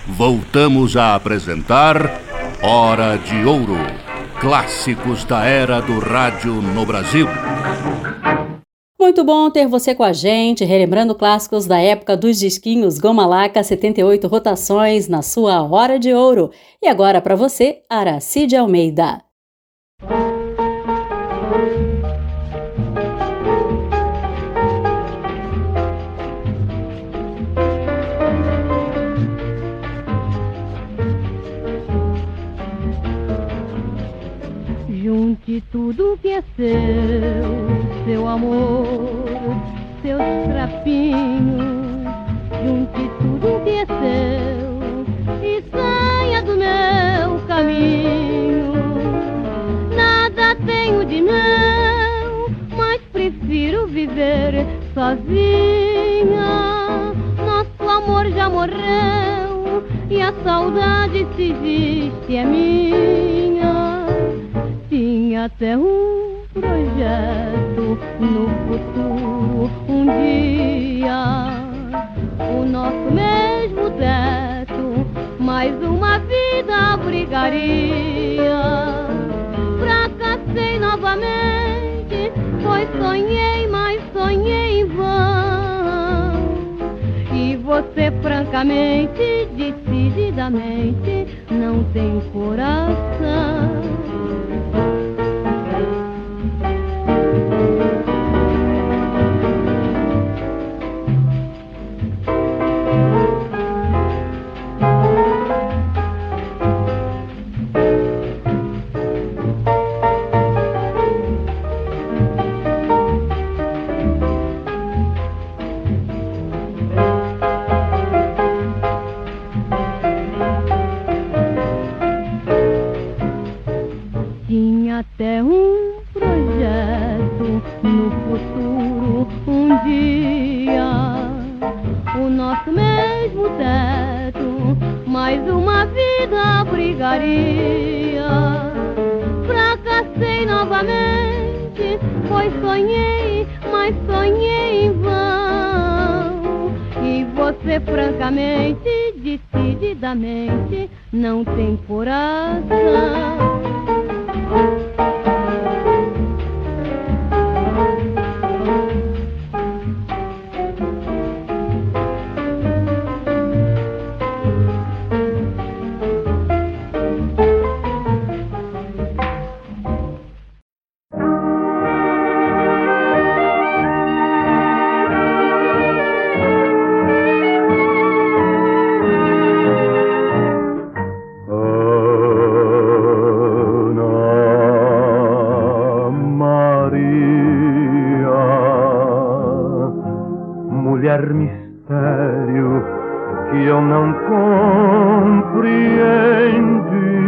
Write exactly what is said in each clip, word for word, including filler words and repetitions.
voltamos a apresentar Hora de Ouro, clássicos da era do rádio no Brasil. Muito bom ter você com a gente, relembrando clássicos da época dos disquinhos Goma Laca, setenta e oito rotações na sua Hora de Ouro. E agora para você, Aracide Almeida. Junte tudo que é seu, seu amor, seus trapinhos. Junte tudo que é seu e saia do meu caminho. Nada tenho de meu, mas prefiro viver sozinha. Nosso amor já morreu e a saudade, se existe, é minha. Tinha até um projeto no futuro, um dia o nosso mesmo teto, mais uma vida abrigaria. Fracassei novamente, pois sonhei, mas sonhei em vão. E você francamente, decididamente, não tem coração. Até um projeto no futuro, um dia o nosso mesmo teto, mais uma vida abrigaria. Fracassei novamente, pois sonhei, mas sonhei em vão. E você francamente, decididamente, não tem coração. Mistério que eu não compreendi.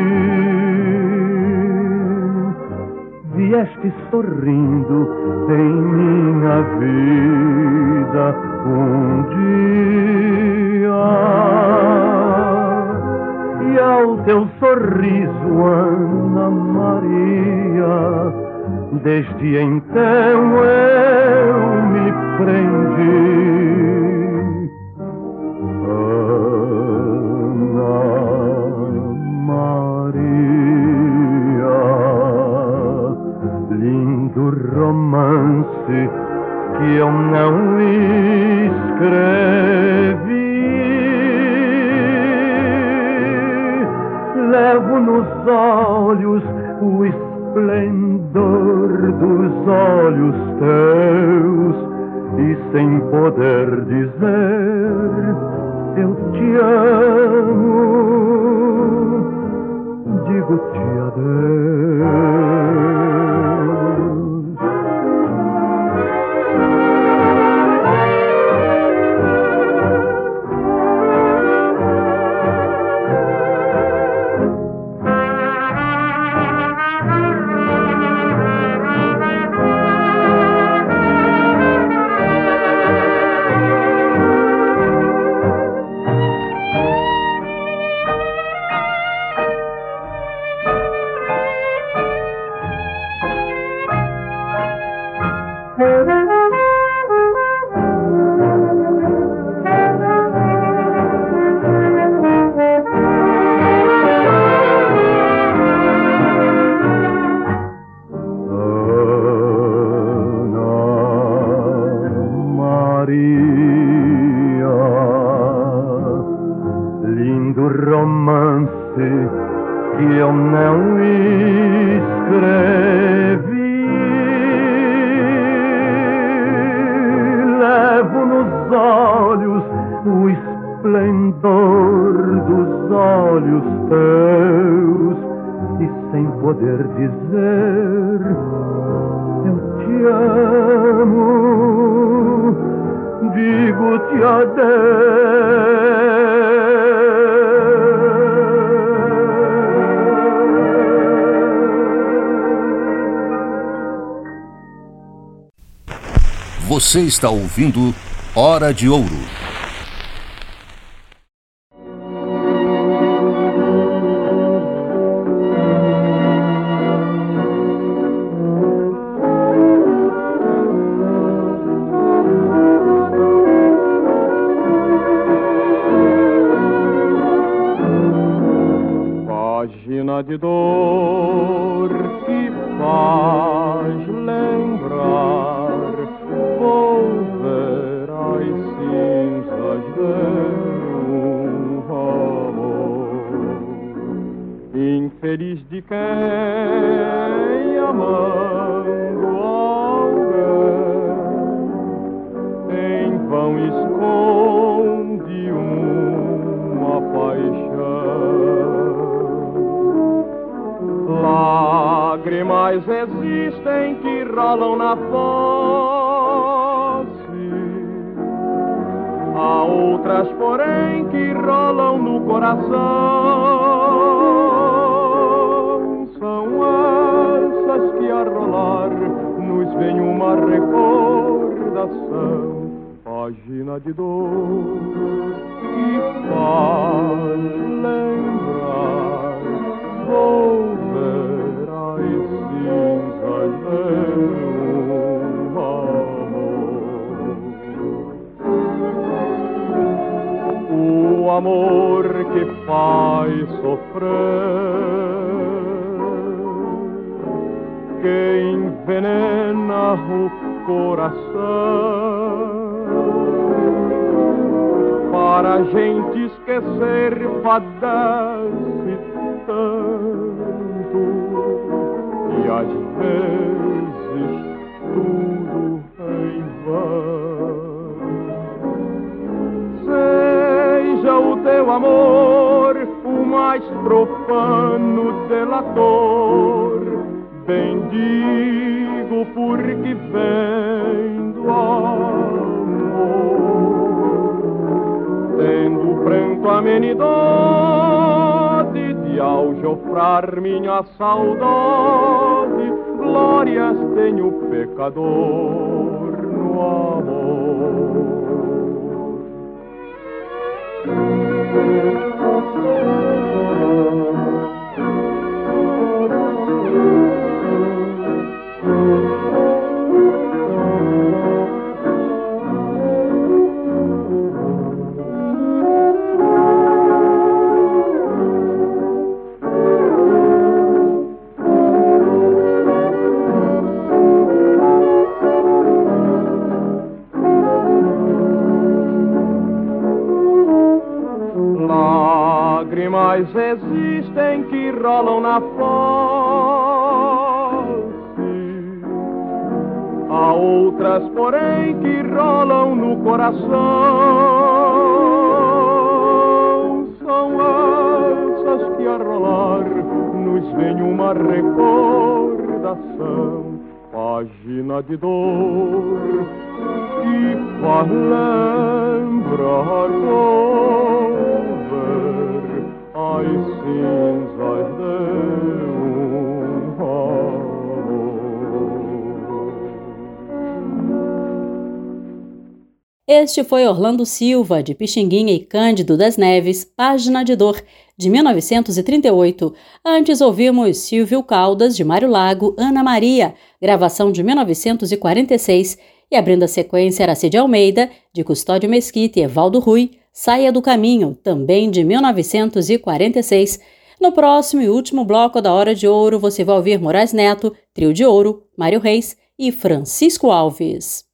Vieste sorrindo em minha vida um dia, e ao teu sorriso, Ana Maria, desde então eu me prendi. Romance que eu não escrevi, levo nos olhos o esplendor dos olhos teus, e sem poder dizer eu te amo, digo-te adeus. Lindo romance que eu não escrevi. Levo nos olhos o esplendor dos olhos teus e sem poder dizer eu te amo, digo-te adeus. Você está ouvindo Hora de Ouro. Página de dor que faz lembrar volver as cinzas de um amor infeliz de quem amando alguém em vão esconde uma paixão. Lágrimas existem que rolam na face, há outras, porém, que rolam no coração. São essas que a rolar nos vem uma recordação. Página de dor que faz lembrar volver as cinzas de um amor. O amor que faz sofrer, que envenena o coração, para a gente esquecer padece tanto, e às vezes tudo em vão. Seja o teu amor o mais profano delator, bendigo porque vem do amor, tendo pranto amenidade de aljofrar minha saudade. Glórias tem o pecador no amor. Lágrimas existem que rolam na face, há outras, porém, que rolam no coração. São essas que a rolar nos vem uma recordação. Página de dor que faz lembrar volver as cinzas de um amor. Este foi Orlando Silva, de Pixinguinha e Cândido das Neves, Página de Dor, de mil novecentos e trinta e oito. Antes ouvimos Silvio Caldas, de Mário Lago, Ana Maria, gravação de mil novecentos e quarenta e seis. E abrindo a sequência, Aracide Almeida, de Custódio Mesquita e Evaldo Rui, Saia do Caminho, também de mil novecentos e quarenta e seis. No próximo e último bloco da Hora de Ouro, você vai ouvir Moraes Neto, Trio de Ouro, Mário Reis e Francisco Alves.